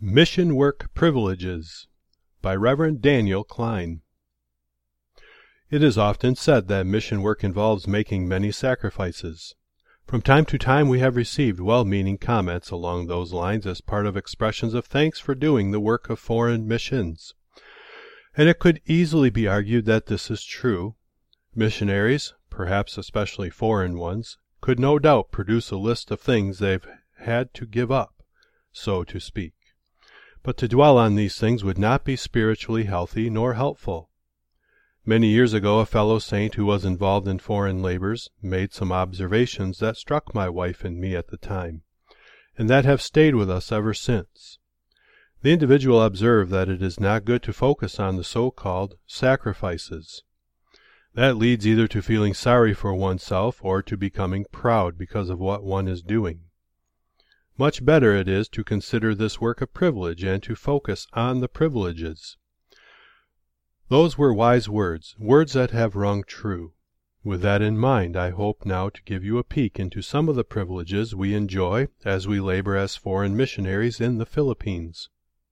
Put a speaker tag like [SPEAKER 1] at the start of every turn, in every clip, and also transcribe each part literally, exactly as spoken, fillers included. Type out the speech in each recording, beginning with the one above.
[SPEAKER 1] Mission Work Privileges by Reverend Daniel Klein. It is often said that mission work involves making many sacrifices. From time to time we have received well-meaning comments along those lines as part of expressions of thanks for doing the work of foreign missions. And it could easily be argued that this is true. Missionaries, perhaps especially foreign ones, could no doubt produce a list of things they've had to give up, so to speak. But to dwell on these things would not be spiritually healthy nor helpful. Many years ago a fellow saint who was involved in foreign labors made some observations that struck my wife and me at the time, and that have stayed with us ever since. The individual observed that it is not good to focus on the so-called sacrifices. That leads either to feeling sorry for oneself or to becoming proud because of what one is doing. Much better it is to consider this work a privilege and to focus on the privileges. Those were wise words, words that have rung true. With that in mind, I hope now to give you a peek into some of the privileges we enjoy as we labor as foreign missionaries in the Philippines.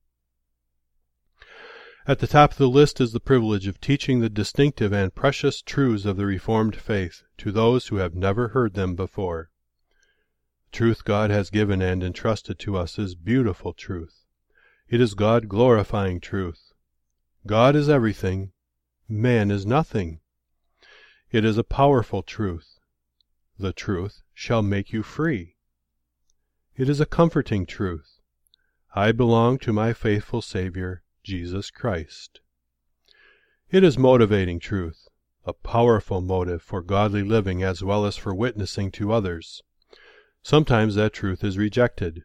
[SPEAKER 1] At the top of the list is the privilege of teaching the distinctive and precious truths of the Reformed faith to those who have never heard them before. The truth God has given and entrusted to us is beautiful truth. It is God-glorifying truth. God is everything. Man is nothing. It is a powerful truth. The truth shall make you free. It is a comforting truth. I belong to my faithful Savior, Jesus Christ. It is motivating truth, a powerful motive for godly living as well as for witnessing to others. Sometimes that truth is rejected.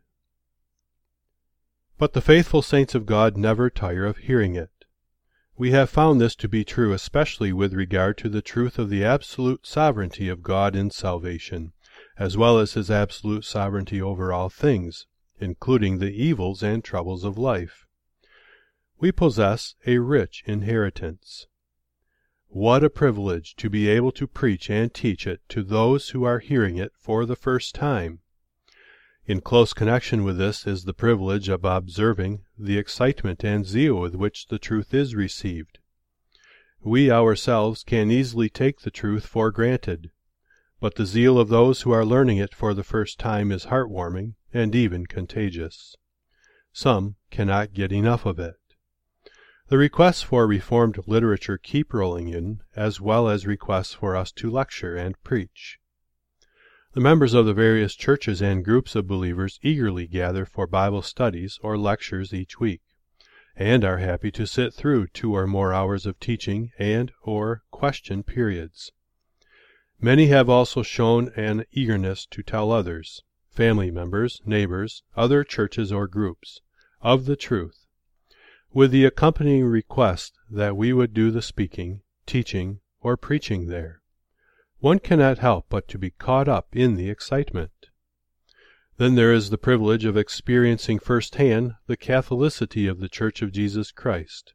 [SPEAKER 1] But the faithful saints of God never tire of hearing it. We have found this to be true especially with regard to the truth of the absolute sovereignty of God in salvation, as well as His absolute sovereignty over all things, including the evils and troubles of life. We possess a rich inheritance. What a privilege to be able to preach and teach it to those who are hearing it for the first time. In close connection with this is the privilege of observing the excitement and zeal with which the truth is received. We ourselves can easily take the truth for granted, but the zeal of those who are learning it for the first time is heartwarming and even contagious. Some cannot get enough of it. The requests for Reformed literature keep rolling in, as well as requests for us to lecture and preach. The members of the various churches and groups of believers eagerly gather for Bible studies or lectures each week, and are happy to sit through two or more hours of teaching and or question periods. Many have also shown an eagerness to tell others, family members, neighbors, other churches or groups, of the truth, with the accompanying request that we would do the speaking, teaching, or preaching there. One cannot help but to be caught up in the excitement. Then there is the privilege of experiencing firsthand the Catholicity of the Church of Jesus Christ.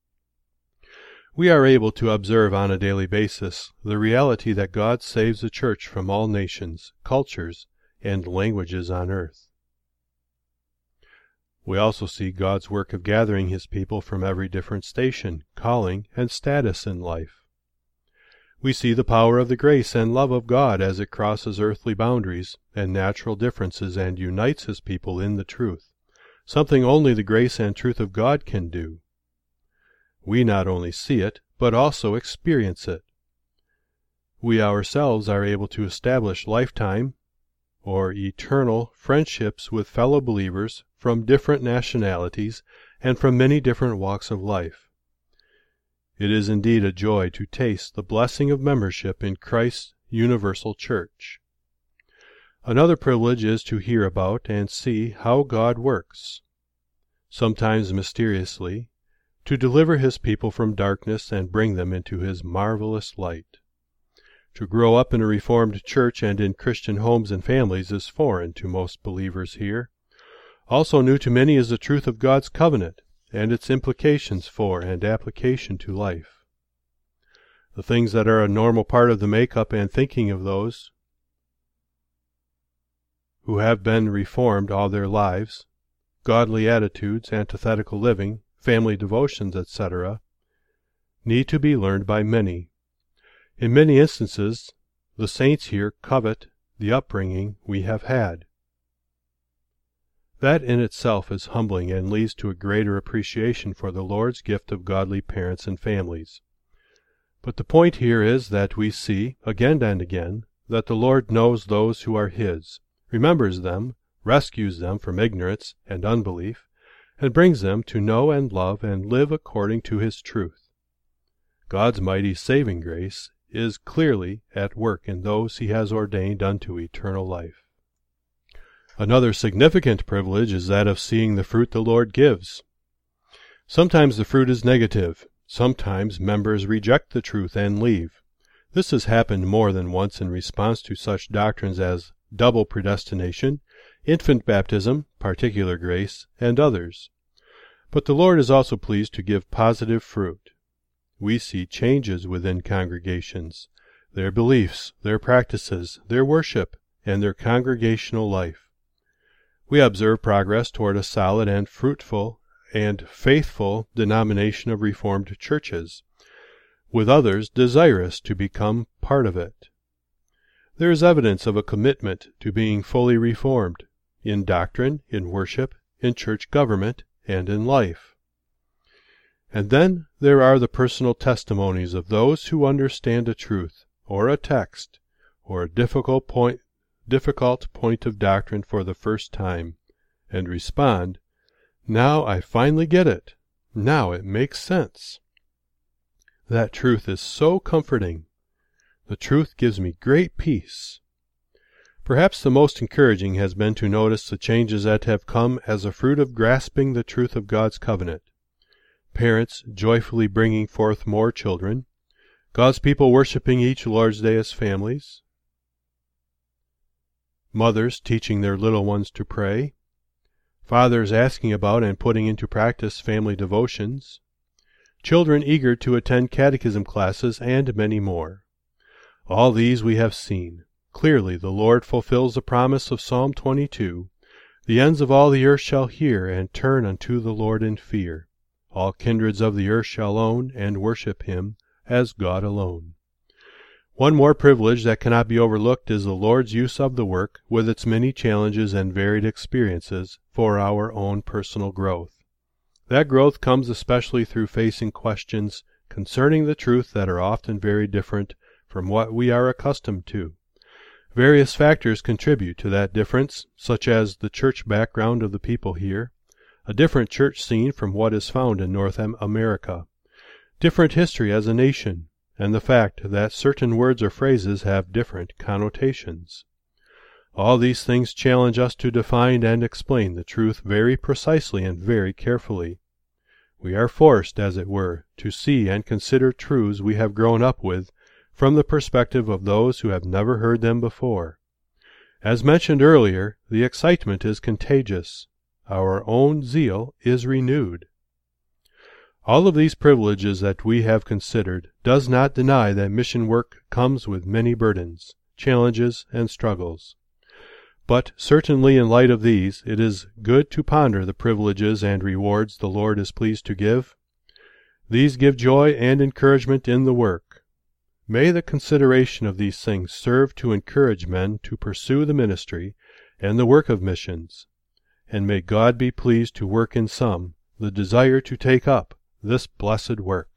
[SPEAKER 1] We are able to observe on a daily basis the reality that God saves the Church from all nations, cultures, and languages on earth. We also see God's work of gathering His people from every different station, calling, and status in life. We see the power of the grace and love of God as it crosses earthly boundaries and natural differences and unites His people in the truth, something only the grace and truth of God can do. We not only see it, but also experience it. We ourselves are able to establish lifetime or eternal friendships with fellow believers from different nationalities and from many different walks of life. It is indeed a joy to taste the blessing of membership in Christ's universal church. Another privilege is to hear about and see how God works, sometimes mysteriously, to deliver His people from darkness and bring them into His marvelous light. To grow up in a Reformed church and in Christian homes and families is foreign to most believers here. Also new to many is the truth of God's covenant and its implications for and application to life. The things that are a normal part of the makeup and thinking of those who have been Reformed all their lives, godly attitudes, antithetical living, family devotions, et cetera, need to be learned by many. In many instances, the saints here covet the upbringing we have had. That in itself is humbling and leads to a greater appreciation for the Lord's gift of godly parents and families. But the point here is that we see, again and again, that the Lord knows those who are His, remembers them, rescues them from ignorance and unbelief, and brings them to know and love and live according to His truth. God's mighty saving grace is clearly at work in those He has ordained unto eternal life. Another significant privilege is that of seeing the fruit the Lord gives. Sometimes the fruit is negative. Sometimes members reject the truth and leave. This has happened more than once in response to such doctrines as double predestination, infant baptism, particular grace, and others. But the Lord is also pleased to give positive fruit. We see changes within congregations, their beliefs, their practices, their worship, and their congregational life. We observe progress toward a solid and fruitful and faithful denomination of Reformed churches, with others desirous to become part of it. There is evidence of a commitment to being fully reformed, in doctrine, in worship, in church government, and in life. And then there are the personal testimonies of those who understand a truth, or a text, or a difficult point, difficult point of doctrine for the first time, and respond, "Now I finally get it. Now it makes sense." That truth is so comforting. The truth gives me great peace. Perhaps the most encouraging has been to notice the changes that have come as a fruit of grasping the truth of God's covenant. Parents joyfully bringing forth more children, God's people worshiping each Lord's Day as families, mothers teaching their little ones to pray, fathers asking about and putting into practice family devotions, children eager to attend catechism classes, and many more. All these we have seen. Clearly the Lord fulfills the promise of Psalm twenty-two, "The ends of all the earth shall hear and turn unto the Lord in fear. All kindreds of the earth shall own and worship Him as God alone." One more privilege that cannot be overlooked is the Lord's use of the work, with its many challenges and varied experiences, for our own personal growth. That growth comes especially through facing questions concerning the truth that are often very different from what we are accustomed to. Various factors contribute to that difference, such as the church background of the people here, a different church scene from what is found in North America, different history as a nation, and the fact that certain words or phrases have different connotations. All these things challenge us to define and explain the truth very precisely and very carefully. We are forced, as it were, to see and consider truths we have grown up with from the perspective of those who have never heard them before. As mentioned earlier, the excitement is contagious. Our own zeal is renewed. All of these privileges that we have considered does not deny that mission work comes with many burdens, challenges, and struggles. But certainly in light of these, it is good to ponder the privileges and rewards the Lord is pleased to give. These give joy and encouragement in the work. May the consideration of these things serve to encourage men to pursue the ministry and the work of missions, and may God be pleased to work in some the desire to take up this blessed work.